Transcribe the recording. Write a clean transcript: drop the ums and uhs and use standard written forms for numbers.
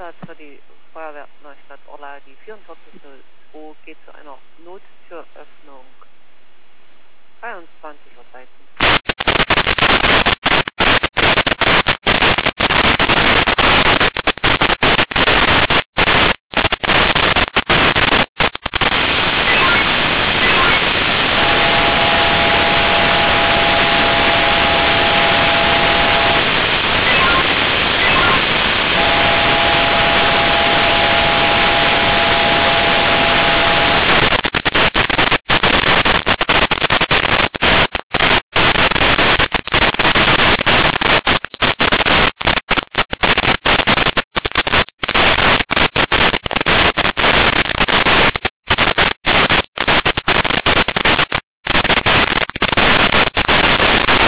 Einsatz für die Feuerwehr Neustadt Orla, die 4402 geht zu einer Nottüröffnung. 23:13 Uhr.